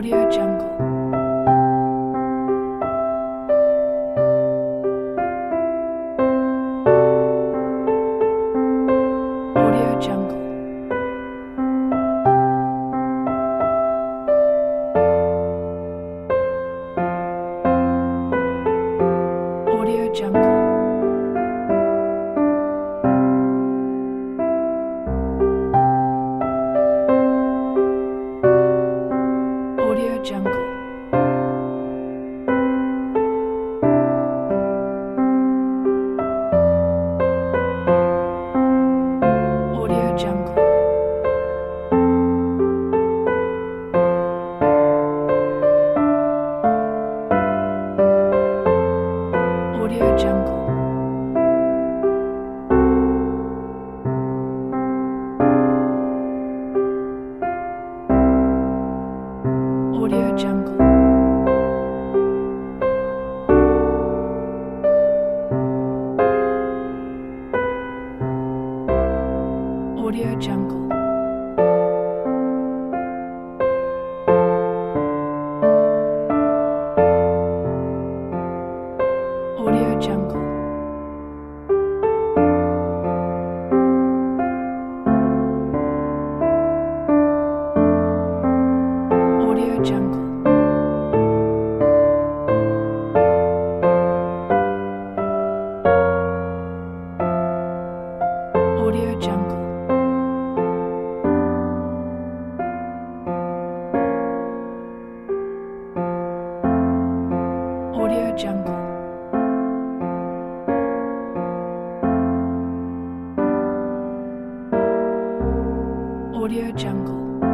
Audio Jungle. Audio Jungle. Audio Jungle. Audio Jungle. Audio Jungle. Audio Jungle. Audio Jungle. Audio Jungle. Audio Jungle. Audio Jungle. Audio Jungle. Audio Jungle. Audio Jungle.